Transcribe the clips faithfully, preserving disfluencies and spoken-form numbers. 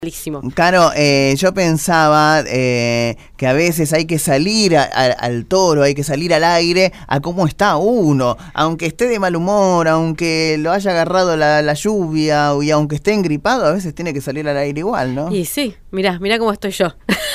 Malísimo. Claro, eh, yo pensaba eh, que a veces hay que salir a, a, al toro, hay que salir al aire a cómo está uno, aunque esté de mal humor, aunque lo haya agarrado la, la lluvia y aunque esté engripado, a veces tiene que salir al aire igual, ¿no? Y sí, mirá, mirá cómo estoy yo.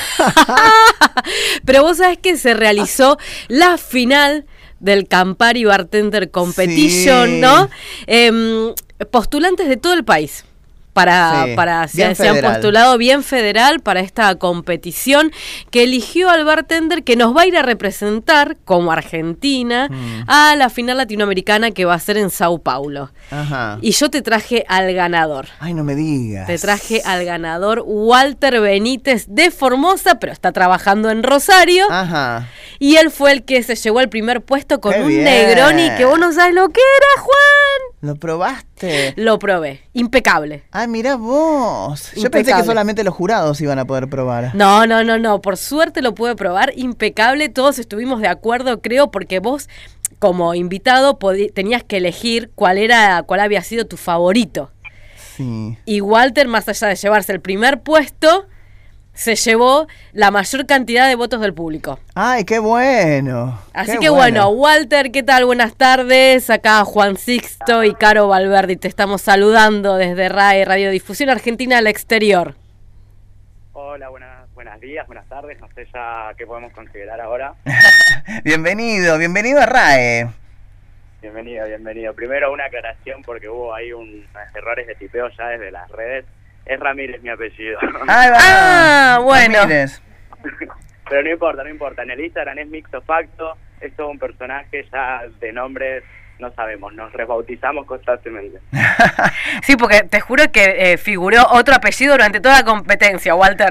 Pero vos sabés que se realizó la final del Campari Bartender Competition, sí. ¿no? Eh, postulantes de todo el país. Para, sí, para se, se han postulado bien federal para esta competición que eligió al bartender que nos va a ir a representar como Argentina mm. a la final latinoamericana que va a ser en Sao Paulo. Ajá. Y yo te traje al ganador. Ay, no me digas. Te traje al ganador Walter Benítez de Formosa, pero está trabajando en Rosario. Ajá. Y él fue el que se llevó al primer puesto con Qué un bien. Negroni que vos no sabés lo que era, Juan. ¿Lo probaste? Lo probé. Impecable. Ah, mirá vos. Impecable. Yo pensé que solamente los jurados iban a poder probar. No, no, no, no. Por suerte lo pude probar. Impecable. Todos estuvimos de acuerdo, creo, porque vos, como invitado, tenías que elegir cuál era, cuál había sido tu favorito. Sí. Y Walter, más allá de llevarse el primer puesto, se llevó la mayor cantidad de votos del público. ¡Ay, qué bueno! Así qué que bueno. bueno, Walter, ¿qué tal? Buenas tardes. Acá Juan Sixto y Caro Valverdi. Te estamos saludando desde R A E, Radiodifusión Argentina al Exterior. Hola, buenas, buenos días, buenas tardes. No sé ya qué podemos considerar ahora. Bienvenido, bienvenido a R A E. Bienvenido, bienvenido. Primero una aclaración porque hubo ahí unos errores de tipeo ya desde las redes. Es Ramírez mi apellido. Ah, bueno. Ramírez. Pero no importa, no importa. En el Instagram es Mixto Facto, es todo un personaje ya de nombres, no sabemos, nos rebautizamos constantemente. Sí, porque te juro que eh, figuró otro apellido durante toda la competencia, Walter.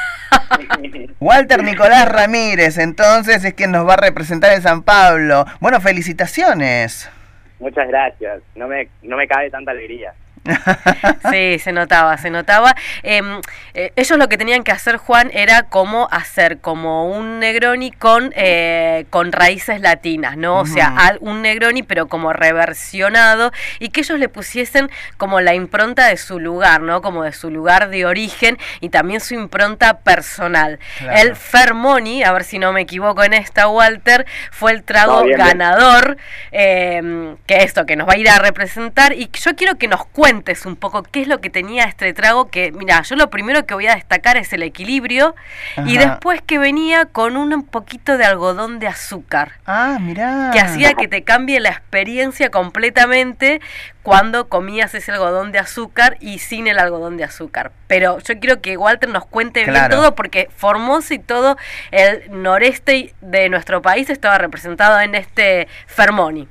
Walter Nicolás Ramírez, entonces es quien nos va a representar en San Pablo. Bueno, felicitaciones. Muchas gracias, no me, no me cabe tanta alegría. Sí, se notaba, se notaba. Eh, eh, ellos lo que tenían que hacer, Juan, era como hacer como un Negroni con eh, con raíces latinas, ¿no? O sea, al, un Negroni pero como reversionado y que ellos le pusiesen como la impronta de su lugar, ¿no? Como de su lugar de origen y también su impronta personal. Claro. El Fermoni, a ver si no me equivoco en esta, Walter, fue el trago no, bien, ganador, eh, que esto, que nos va a ir a representar y yo quiero que nos cuente un poco qué es lo que tenía este trago, que mira, yo lo primero que voy a destacar es el equilibrio. Ajá. Y después que venía con un poquito de algodón de azúcar. Ah, mirá. Que hacía que te cambie la experiencia completamente cuando comías ese algodón de azúcar y sin el algodón de azúcar. Pero yo quiero que Walter nos cuente claro. bien todo porque Formosa y todo el noreste de nuestro país estaba representado en este Fermoni.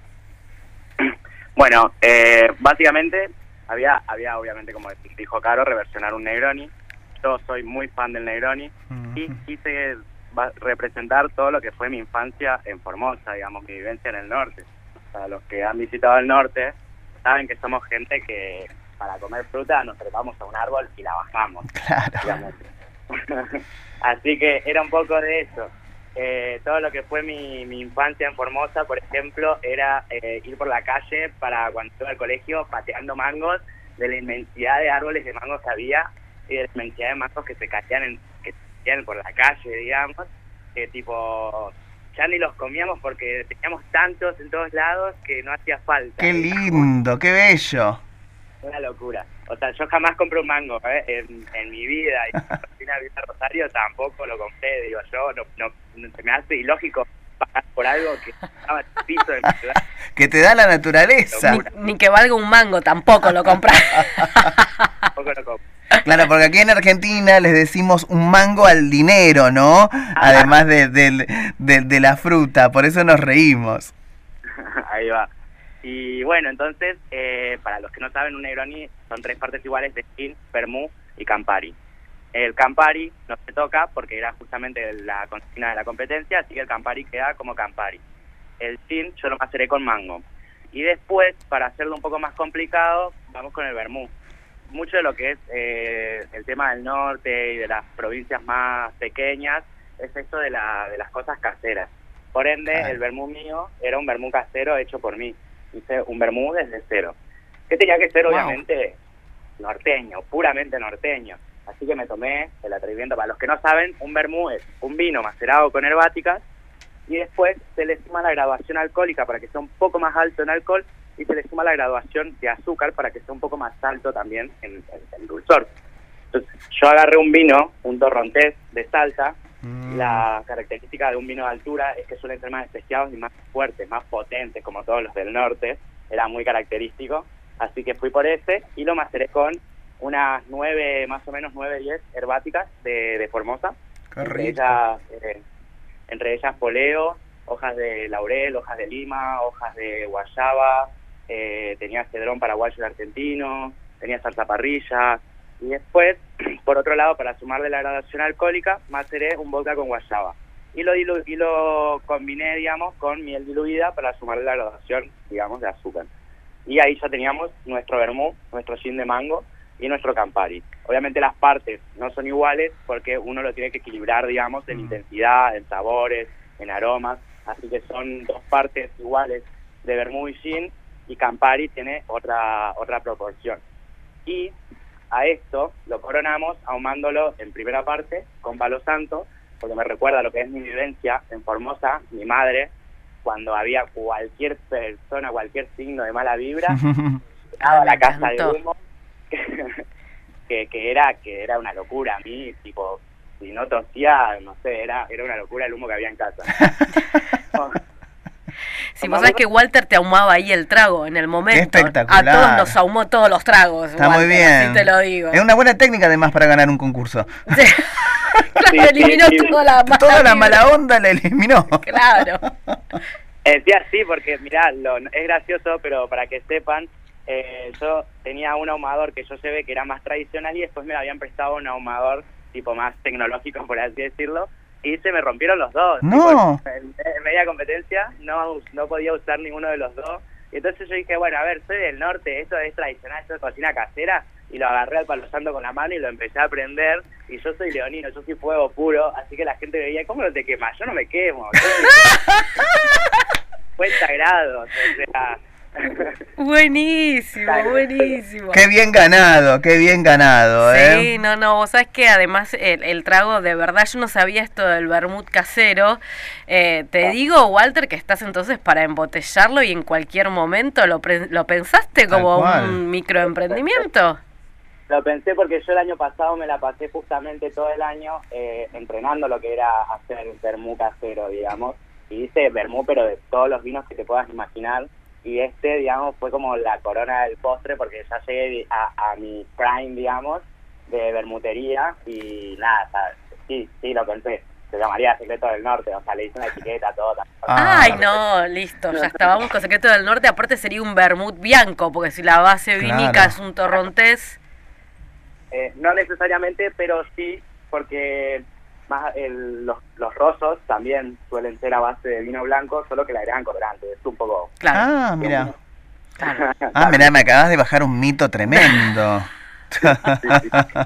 Bueno, eh, básicamente Había, había obviamente, como dijo Caro, reversionar un Negroni. Yo soy muy fan del Negroni uh-huh. y quise representar todo lo que fue mi infancia en Formosa, digamos, mi vivencia en el norte. O sea, los que han visitado el norte saben que somos gente que para comer fruta nos trepamos a un árbol y la bajamos. Claro. Así que era un poco de eso. Eh, todo lo que fue mi, mi infancia en Formosa, por ejemplo, era eh, ir por la calle para cuando iba al colegio pateando mangos de la inmensidad de árboles de mangos que había y de la inmensidad de mangos que se caían, en, que se caían por la calle, digamos, que tipo ya ni los comíamos porque teníamos tantos en todos lados que no hacía falta. ¡Qué lindo, qué bello! Una locura. O sea, yo jamás compré un mango ¿eh? en, en mi vida. Y en la vida Rosario tampoco lo compré. Digo, yo no, no, no se me hace ilógico pagar por algo que estaba en el piso de mi ciudad. Que te da la naturaleza. Ni, ni que valga un mango, tampoco lo compras. Tampoco lo compro. Claro, porque aquí en Argentina les decimos un mango al dinero, ¿no? Ah, Además de, de, de, de la fruta, por eso nos reímos. Ahí va. Y bueno, entonces, eh, para los que no saben, un Negroni son tres partes iguales de gin, vermú y Campari. El Campari no se toca porque era justamente la consigna de la competencia, así que el Campari queda como Campari. El gin yo lo maceré con mango. Y después, para hacerlo un poco más complicado, vamos con el vermú. Mucho de lo que es eh, el tema del norte y de las provincias más pequeñas es esto de, la, de las cosas caseras. Por ende, el vermú mío era un vermú casero hecho por mí. Hice un vermú desde cero. Que tenía que ser, wow. obviamente, norteño, puramente norteño. Así que me tomé el atrevimiento. Para los que no saben, un vermú es un vino macerado con herbáticas y después se le suma la graduación alcohólica para que sea un poco más alto en alcohol y se le suma la graduación de azúcar para que sea un poco más alto también en, en, en dulzor. Entonces yo agarré un vino, un torrontés de Salta. Mm. La característica de un vino de altura es que suelen ser más especiados y más fuertes, más potentes, como todos los del norte. Era muy característico. Así que fui por ese y lo maceré con unas nueve, más o menos nueve, diez herbáticas de, de Formosa. Entre ellas, eh, entre ellas poleo, hojas de laurel, hojas de lima, hojas de guayaba, eh, tenía cedrón paraguayo y argentino, tenía zarzaparrilla. Y después, por otro lado, para sumarle la graduación alcohólica, maceré un vodka con guayaba. Y lo, dilu y lo combiné, digamos, con miel diluida para sumarle la graduación, digamos, de azúcar. Y ahí ya teníamos nuestro vermú, nuestro gin de mango y nuestro Campari. Obviamente las partes no son iguales porque uno lo tiene que equilibrar, digamos, en mm. intensidad, en sabores, en aromas. Así que son dos partes iguales de vermú y gin, y Campari tiene otra, otra proporción. Y a esto lo coronamos ahumándolo en primera parte con palo santo, porque me recuerda lo que es mi vivencia en Formosa. Mi madre, cuando había cualquier persona, cualquier signo de mala vibra, llegaba a la casa de humo, que, que, era, que era una locura. A mí, tipo, si no tosía, no sé, era, era una locura el humo que había en casa. Si vos sabés que Walter te ahumaba ahí el trago en el momento. Espectacular. A todos nos ahumó todos los tragos. Está Walter, muy bien. así te lo digo. Es una buena técnica además para ganar un concurso. Sí. Claro, sí, eliminó sí, sí. toda la mala Toda la mala onda la eliminó. Claro. Eh, sí, así, porque mirá, lo, es gracioso, pero para que sepan, eh, yo tenía un ahumador que yo llevé que era más tradicional y después me habían prestado un ahumador tipo más tecnológico, por así decirlo, y se me rompieron los dos. No. Tipo, en, en media competencia no, no podía usar ninguno de los dos. Y entonces yo dije, bueno, a ver, soy del norte, esto es tradicional, esto es cocina casera, y lo agarré al palo santo con la mano y lo empecé a prender, y yo soy leonino, yo soy fuego puro, así que la gente me veía, ¿cómo no te quemas? Yo no me quemo. cincuenta grados, o sea... Buenísimo, buenísimo. Qué bien ganado, qué bien ganado, ¿eh? Sí, no, no, vos sabés que además el, el trago, de verdad, yo no sabía esto del vermut casero. Eh, te digo, Walter, que estás entonces para embotellarlo y en cualquier momento lo, pre lo pensaste como un microemprendimiento. Lo pensé porque yo el año pasado me la pasé justamente todo el año eh, entrenando lo que era hacer vermú casero, digamos. Y hice vermú, pero de todos los vinos que te puedas imaginar. Y este, digamos, fue como la corona del postre porque ya llegué a, a mi prime, digamos, de vermutería y nada, ¿sabes? sí, sí, lo pensé. Se llamaría Secreto del Norte, o sea, le hice una etiqueta, todo. Ah, Ay, no, listo, ya está, vamos con Secreto del Norte. Aparte sería un vermut bianco, porque si la base vinica claro. es un torrontés. Eh, no necesariamente, pero sí, porque más el, los, los rosos también suelen ser a base de vino blanco, solo que le agregan colorante, es un poco... Claro. Ah, mira. Claro. Ah, mira, me acabas de bajar un mito tremendo. Sí, sí.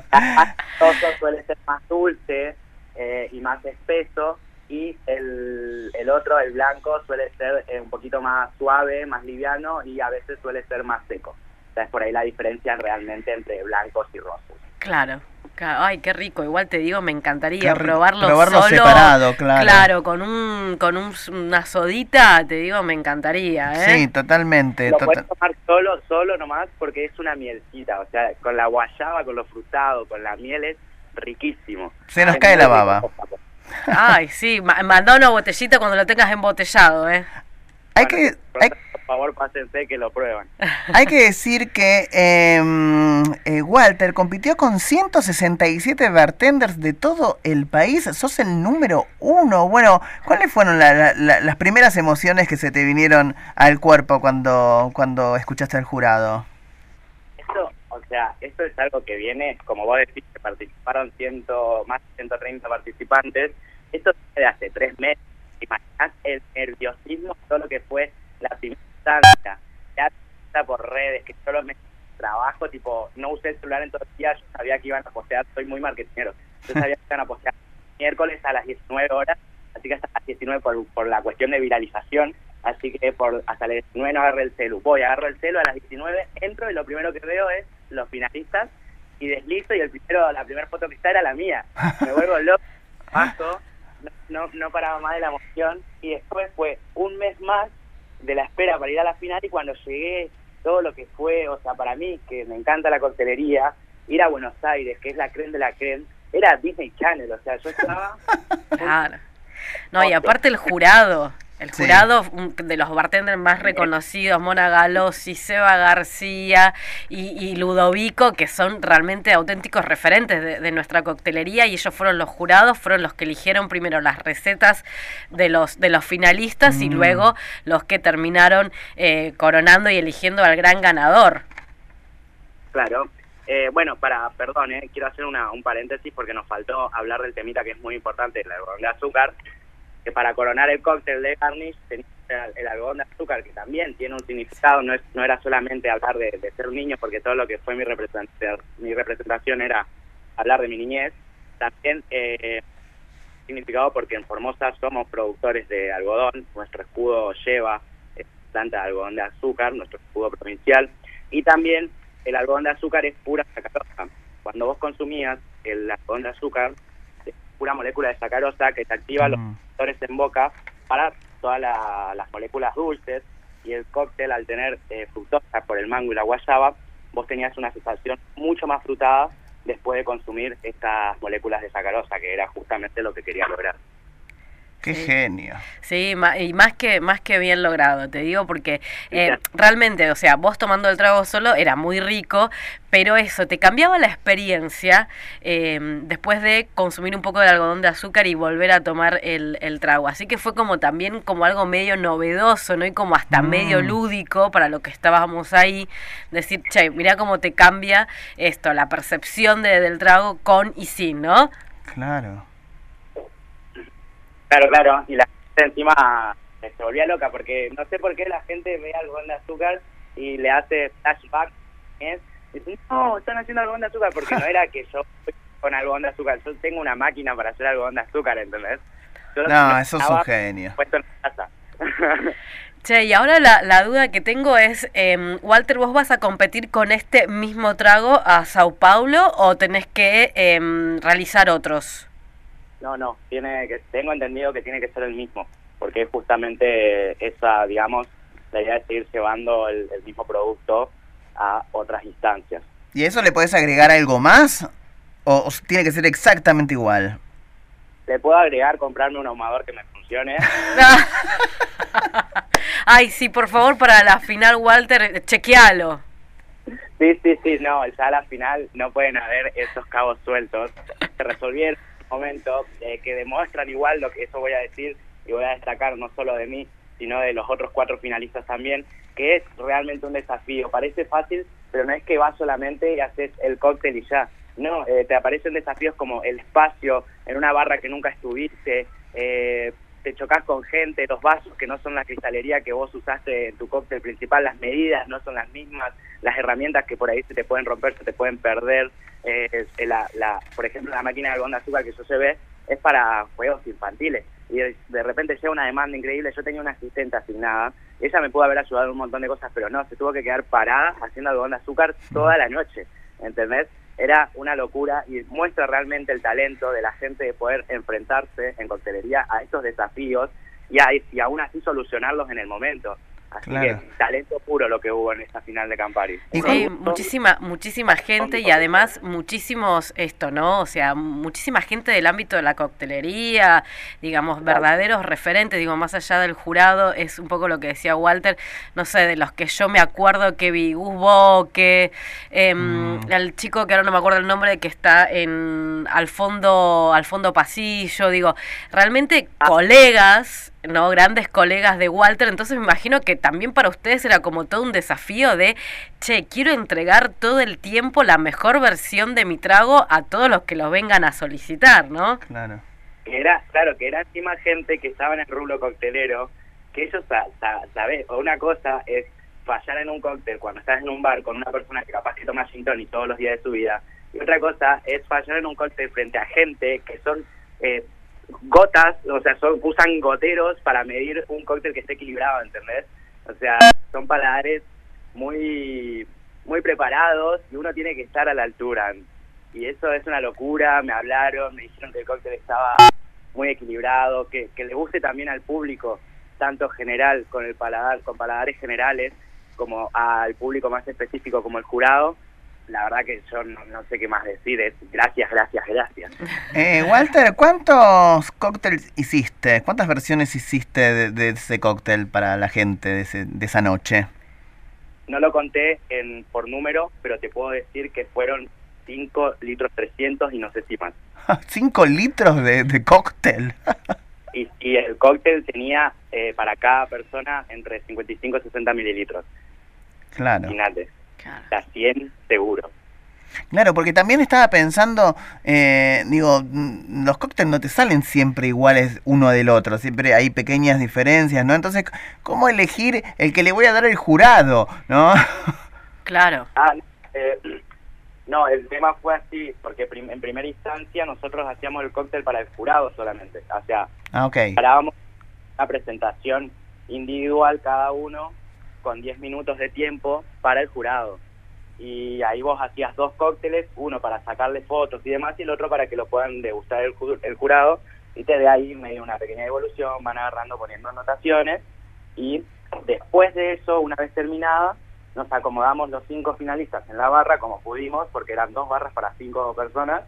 El roso suele ser más dulce eh, y más espeso, y el, el otro, el blanco, suele ser eh, un poquito más suave, más liviano, y a veces suele ser más seco. O sea, es por ahí la diferencia realmente entre blancos y rosos. Claro. Ay, qué rico, igual te digo, me encantaría qué probarlo, probarlo solo, separado, claro. Claro, con un con un, una sodita, te digo, me encantaría, ¿eh? Sí, totalmente. Lo tota puedes tomar solo, solo nomás, porque es una mielcita, o sea, con la guayaba, con lo frutado, con la miel es riquísimo. Se nos es cae la baba. Rico. Ay, sí, mandá una botellita cuando lo tengas embotellado, ¿eh? Hay bueno, que... Hay... Por favor, pásense que lo prueban. Hay que decir que eh, eh, Walter compitió con ciento sesenta y siete bartenders de todo el país. Sos el número uno. Bueno, ¿cuáles fueron la, la, la, las primeras emociones que se te vinieron al cuerpo cuando, cuando escuchaste al jurado? Esto, o sea, esto es algo que viene, como vos decís, que participaron ciento, más de ciento treinta participantes. Esto viene de hace tres meses. Imaginás el nerviosismo, todo lo que fue la primera instancia, ya por redes, que solo me trabajo, tipo, no usé el celular en todo el día, yo sabía que iban a postear, soy muy marketingero, yo sabía que iban a postear miércoles a las diecinueve horas, así que hasta las diecinueve por, por la cuestión de viralización, así que por hasta las diecinueve no agarré el celu, voy, agarro el celu a las diecinueve, entro y lo primero que veo es los finalistas, y deslizo y el primero, la primera foto que está era la mía. Me vuelvo loco, paso, no, no paraba más de la emoción, y después fue un mes más de la espera para ir a la final, y cuando llegué, todo lo que fue, o sea, para mí, que me encanta la coctelería, ir a Buenos Aires, que es la creme de la creme, era Disney Channel, o sea, yo estaba... Claro. No, y aparte el jurado, el jurado sí. de los bartenders más reconocidos, Mona Galossi, Seba García y, y Ludovico, que son realmente auténticos referentes de, de nuestra coctelería, y ellos fueron los jurados, fueron los que eligieron primero las recetas de los de los finalistas mm. y luego los que terminaron eh, coronando y eligiendo al gran ganador. Claro. Eh, bueno, para, perdón, eh, quiero hacer una, un paréntesis porque nos faltó hablar del temita que es muy importante, el algodón de azúcar, que para coronar el cóctel de garnish tenía el, el algodón de azúcar, que también tiene un significado, no es no era solamente hablar de, de ser un niño, porque todo lo que fue mi representación, mi representación era hablar de mi niñez, también eh, significado porque en Formosa somos productores de algodón, nuestro escudo lleva eh, planta de algodón de azúcar, nuestro escudo provincial, y también el algodón de azúcar es pura sacarosa. Cuando vos consumías el algodón de azúcar, es pura molécula de sacarosa que te activa mm. los receptores en boca para todas la, las moléculas dulces, y el cóctel, al tener eh, fructosa por el mango y la guayaba, vos tenías una sensación mucho más frutada después de consumir estas moléculas de sacarosa, que era justamente lo que quería lograr. ¡Qué sí. genio! Sí, y más que más que bien logrado, te digo, porque eh, realmente, o sea, vos tomando el trago solo era muy rico, pero eso, te cambiaba la experiencia eh, después de consumir un poco de algodón de azúcar y volver a tomar el, el trago. Así que fue como también como algo medio novedoso, ¿no? Y como hasta mm. medio lúdico para lo que estábamos ahí. Decir, che, mirá cómo te cambia esto, la percepción de, del trago con y sin, ¿no? Claro. Claro, claro, y la gente encima se volvía loca, porque no sé por qué la gente ve algodón de azúcar y le hace flashback, ¿eh? Y dice, no, están haciendo algodón de azúcar, porque no era que yo con algodón de azúcar, yo tengo una máquina para hacer algodón de azúcar, ¿entendés? Yo no, eso es un genio. Puesto en la casa. Che, y ahora la, la duda que tengo es, eh, Walter, ¿vos vas a competir con este mismo trago a Sao Paulo o tenés que eh, realizar otros? No, no, tiene que, tengo entendido que tiene que ser el mismo, porque es justamente esa, digamos, la idea de seguir llevando el, el mismo producto a otras instancias. ¿Y eso le podés agregar algo más o, o tiene que ser exactamente igual? Le puedo agregar comprarme un ahumador que me funcione. Ay, sí, por favor, para la final, Walter, chequealo. Sí, sí, sí, no, ya a la final no pueden haber esos cabos sueltos. Se resolvieron momento eh, que demuestran igual lo que eso voy a decir y voy a destacar no solo de mí sino de los otros cuatro finalistas también, que es realmente un desafío. Parece fácil, pero no es que vas solamente y haces el cóctel y ya, no, eh, te aparecen desafíos como el espacio en una barra que nunca estuviste, eh, te chocas con gente, los vasos que no son la cristalería que vos usaste en tu cóctel principal, las medidas no son las mismas, las herramientas que por ahí se te pueden romper, se te pueden perder. Eh, la, la, por ejemplo, la máquina de algodón de azúcar que yo llevé es para juegos infantiles y de, de repente llega una demanda increíble. Yo tenía una asistente asignada, ella me pudo haber ayudado en un montón de cosas, pero no, se tuvo que quedar parada haciendo algodón de azúcar toda la noche, ¿entendés? Era una locura y muestra realmente el talento de la gente de poder enfrentarse en coctelería a estos desafíos y, a, y aún así solucionarlos en el momento. Así claro. que talento puro lo que hubo en esta final de Campari. Sí, muchísima muchísima gente y además muchísimos esto, ¿no? O sea, muchísima gente del ámbito de la coctelería, digamos, verdaderos referentes, digo, más allá del jurado, es un poco lo que decía Walter, no sé, de los que yo me acuerdo que vi, Gus Boque, eh, mm. el chico que ahora no me acuerdo el nombre, que está en al fondo, al fondo pasillo, digo, realmente ah. colegas, ¿no? Grandes colegas de Walter, entonces me imagino que también para ustedes era como todo un desafío de, che, quiero entregar todo el tiempo la mejor versión de mi trago a todos los que lo vengan a solicitar, ¿no? Claro. Era, claro, que era encima gente que estaba en el rubro coctelero, que ellos, ¿sabes? O una cosa es fallar en un cóctel cuando estás en un bar con una persona que capaz que toma gin tonic todos los días de su vida, y otra cosa es fallar en un cóctel frente a gente que son... Eh, gotas, o sea, son, usan goteros para medir un cóctel que esté equilibrado, ¿entendés? O sea, son paladares muy muy preparados y uno tiene que estar a la altura. Y eso es una locura, me hablaron, me dijeron que el cóctel estaba muy equilibrado, que, que le guste también al público, tanto general, con el paladar, con paladares generales, como al público más específico como el jurado. La verdad que yo no, no sé qué más decir, es gracias, gracias, gracias. Eh, Walter, ¿cuántos cócteles hiciste? ¿Cuántas versiones hiciste de, de ese cóctel para la gente de, ese, de esa noche? No lo conté en por número, pero te puedo decir que fueron cinco litros trescientos y no sé si más. ¿cinco litros de, de cóctel? y, y el cóctel tenía eh, para cada persona entre cincuenta y cinco y sesenta mililitros. Claro. Imagínate, a cien seguro. Claro, porque también estaba pensando, eh, digo, los cócteles no te salen siempre iguales uno del otro, siempre hay pequeñas diferencias, ¿no? Entonces, ¿cómo elegir el que le voy a dar al jurado, no? Claro. Ah, eh, no, el tema fue así, porque prim en primera instancia nosotros hacíamos el cóctel para el jurado solamente, o sea, ah, okay. Parábamos una presentación individual cada uno con diez minutos de tiempo para el jurado. Y ahí vos hacías dos cócteles, uno para sacarle fotos y demás, y el otro para que lo puedan degustar el, ju el jurado, y te de ahí medio una pequeña evolución, van agarrando, poniendo anotaciones, y después de eso, una vez terminada, nos acomodamos los cinco finalistas en la barra como pudimos, porque eran dos barras para cinco personas,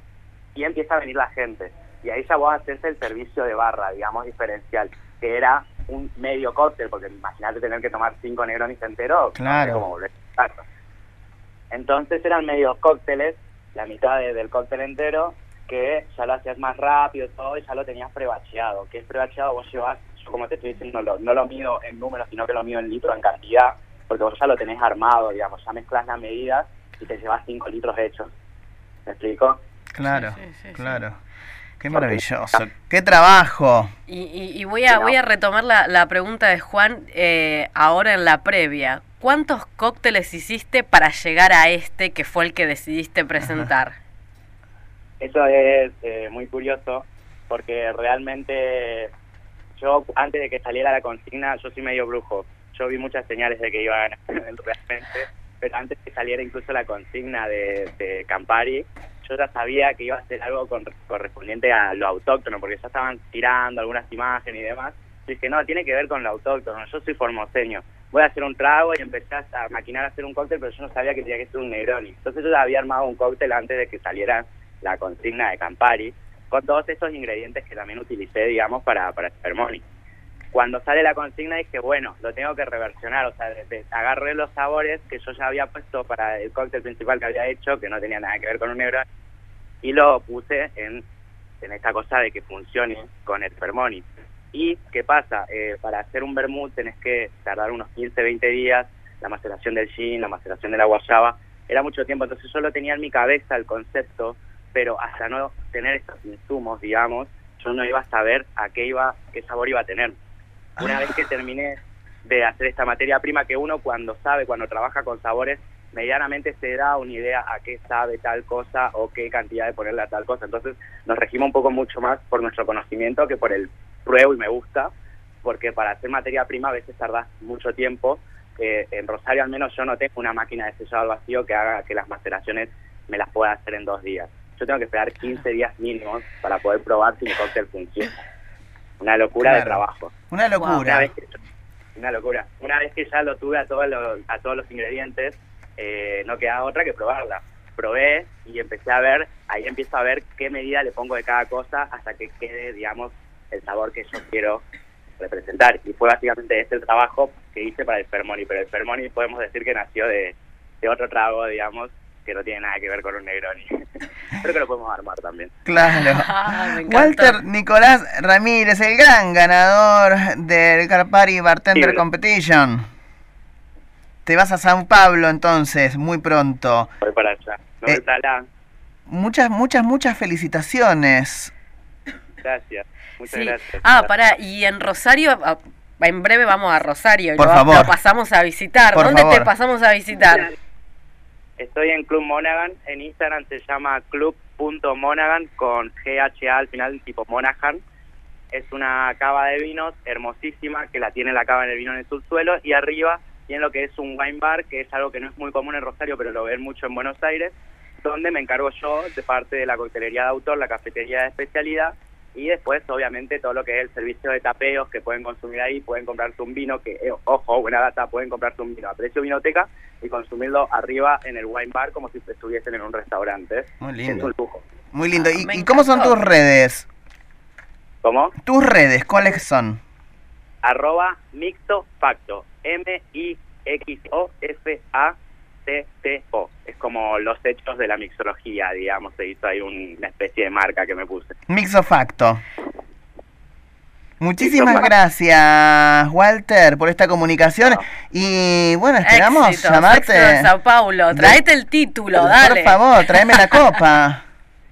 y empieza a venir la gente, y ahí ya vos haces el servicio de barra, digamos, diferencial, que era un medio cóctel, porque imagínate tener que tomar cinco Negronis enteros, claro. No sé cómo volver a estar. Entonces eran medios cócteles, la mitad de, del cóctel entero, que ya lo hacías más rápido todo y ya lo tenías prebacheado. Que es prebacheado, vos llevas, yo como te estoy diciendo, no lo, no lo mido en números, sino que lo mido en litros, en cantidad, porque vos ya lo tenés armado, digamos, ya mezclas las medidas y te llevas cinco litros hechos. ¿Me explico? Claro, sí, sí, sí, claro. sí. Qué maravilloso, qué trabajo. Y, y, y voy a voy a retomar la, la pregunta de Juan eh, ahora en la previa. ¿Cuántos cócteles hiciste para llegar a este que fue el que decidiste presentar? Eso es eh, muy curioso, porque realmente yo, antes de que saliera la consigna, yo soy medio brujo. Yo vi muchas señales de que iba a ganar realmente, pero antes de que saliera incluso la consigna de, de Campari, yo ya sabía que iba a ser algo con, correspondiente a lo autóctono, porque ya estaban tirando algunas imágenes y demás. Y dije, no, tiene que ver con lo autóctono, yo soy formoseño. Voy a hacer un trago y empecé a maquinar a hacer un cóctel, pero yo no sabía que tenía que ser un Negroni. Entonces yo ya había armado un cóctel antes de que saliera la consigna de Campari, con todos esos ingredientes que también utilicé, digamos, para, para Spermoni. Cuando sale la consigna dije, bueno, lo tengo que reversionar, o sea, de, de, agarré los sabores que yo ya había puesto para el cóctel principal que había hecho, que no tenía nada que ver con un Negroni, y lo puse en, en esta cosa de que funcione con el Spermoni. ¿Y qué pasa? Eh, para hacer un vermut tenés que tardar unos quince, veinte días, la maceración del gin, la maceración de la guayaba, era mucho tiempo, entonces yo lo tenía en mi cabeza el concepto, pero hasta no tener estos insumos, digamos, yo no iba a saber a qué iba, qué sabor iba a tener. Una vez que terminé de hacer esta materia prima, que uno cuando sabe, cuando trabaja con sabores, medianamente se da una idea a qué sabe tal cosa o qué cantidad de ponerle a tal cosa, entonces nos regimos un poco mucho más por nuestro conocimiento que por el pruebo y me gusta, porque para hacer materia prima a veces tardas mucho tiempo. Eh, en Rosario al menos yo no tengo una máquina de sellado al vacío que haga que las maceraciones me las pueda hacer en dos días. Yo tengo que esperar quince días mínimos para poder probar si mi cóctel funciona. Una locura Claro. de trabajo. Una locura. Una vez que, una locura. Una vez que ya lo tuve a todos los, a todos los ingredientes, eh, no quedaba otra que probarla. Probé y empecé a ver, ahí empiezo a ver qué medida le pongo de cada cosa hasta que quede, digamos, el sabor que yo quiero representar. Y fue básicamente este el trabajo que hice para el Spermoni, pero el Spermoni podemos decir que nació de, de otro trago, digamos, que no tiene nada que ver con un Negroni. Creo que lo podemos armar también. Claro. Ah, me encantó. Walter Nicolás Ramírez, el gran ganador del Campari Bartender Sí, Competition. Te vas a Sao Paulo entonces, muy pronto. Voy para allá. No Eh, me sala. Muchas, muchas, muchas felicitaciones. Gracias. Muchas Sí. gracias. Ah, pará, y en Rosario, ah, en breve vamos a Rosario, Por lo, favor. lo pasamos a visitar. Por ¿Dónde favor. te pasamos a visitar? Estoy en Club Monaghan, en Instagram se llama club punto monaghan con G H A al final, tipo Monaghan. Es una cava de vinos hermosísima que la tiene la cava en el vino en el subsuelo y arriba y en lo que es un wine bar, que es algo que no es muy común en Rosario, pero lo ven mucho en Buenos Aires, donde me encargo yo de parte de la coctelería de autor, la cafetería de especialidad, y después, obviamente, todo lo que es el servicio de tapeos que pueden consumir ahí, pueden comprarse un vino, que, eh, ojo, buena data, pueden comprarse un vino a precio vinoteca y consumirlo arriba en el wine bar como si estuviesen en un restaurante. Muy lindo. Es un lujo. Muy lindo. Ah, ¿Y, me ¿y cómo son encantó. tus redes? ¿Cómo? ¿Tus redes cuáles son? Arroba mixto facto, M I X O F A T T O. Es como los hechos de la mixología, digamos, se hizo ahí un- una especie de marca que me puse. Mixofacto. Muchísimas Mixofacto. gracias, Walter, por esta comunicación. No. Y bueno, esperamos Éxitos, llamarte. éxitos de Sao Paulo. Traete el título, dale. Por favor, tráeme la copa.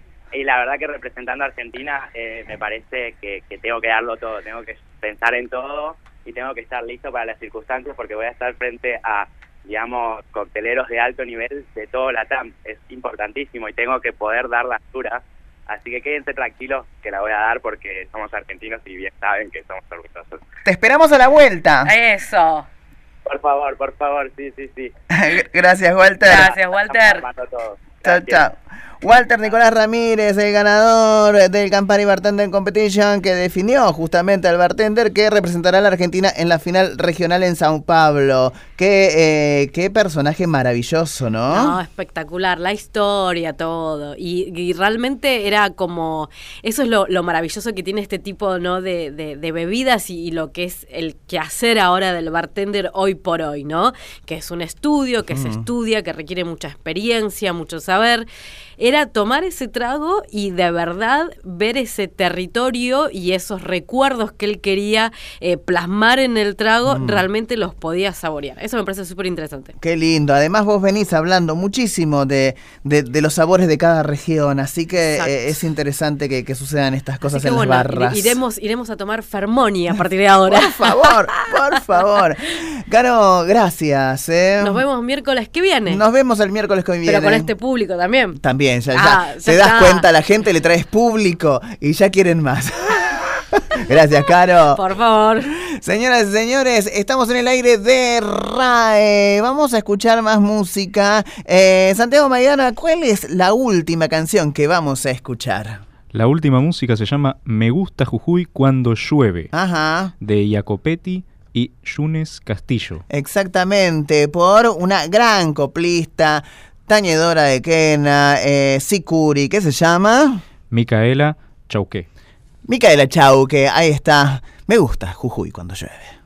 Y la verdad que representando a Argentina eh, me parece que, que tengo que darlo todo, tengo que pensar en todo y tengo que estar listo para las circunstancias porque voy a estar frente a, digamos, cocteleros de alto nivel de todo la T A M. Es importantísimo y tengo que poder dar la altura. Así que quédense tranquilos que la voy a dar porque somos argentinos y bien saben que somos orgullosos. Te esperamos a la vuelta. Eso. Por favor, por favor, sí, sí, sí. Gracias, Walter. Gracias, Walter. Estamos armando todo. Chao, Gracias. chao. Walter Nicolás Ramírez, el ganador del Campari Bartender Competition, que definió justamente al bartender que representará a la Argentina en la final regional en Sao Paulo. Qué, eh, qué personaje maravilloso, ¿no? No, espectacular, la historia, todo. Y, y realmente era como, eso es lo, lo maravilloso que tiene este tipo, ¿no? de, de, de bebidas y, y lo que es el quehacer ahora del bartender hoy por hoy, ¿no? Que es un estudio, que mm. se estudia, que requiere mucha experiencia, mucho saber. Era tomar ese trago y de verdad ver ese territorio y esos recuerdos que él quería eh, plasmar en el trago, mm. realmente los podía saborear. Eso me parece súper interesante. Qué lindo. Además vos venís hablando muchísimo de, de, de los sabores de cada región, así que eh, es interesante que, que sucedan estas cosas en bueno, las barras. Iremos, iremos a tomar Fermoni a partir de ahora. Por favor, por favor. Caro, gracias. Eh. Nos vemos miércoles que viene. Nos vemos el miércoles que viene. Pero con este público también. También. Ya, ah, ya, te das cuenta, la gente le traes público y ya quieren más. Gracias, Caro. Por favor. Señoras y señores, estamos en el aire de R A E. Vamos a escuchar más música. Eh, Santiago Maidana, ¿cuál es la última canción que vamos a escuchar? La última música se llama Me gusta Jujuy cuando llueve. Ajá. De Jacopetti y Yunes Castillo. Exactamente, por una gran coplista, tañedora de quena, eh, sicuri, ¿qué se llama? Micaela Chauqué. Micaela Chauqué, ahí está. Me gusta Jujuy cuando llueve.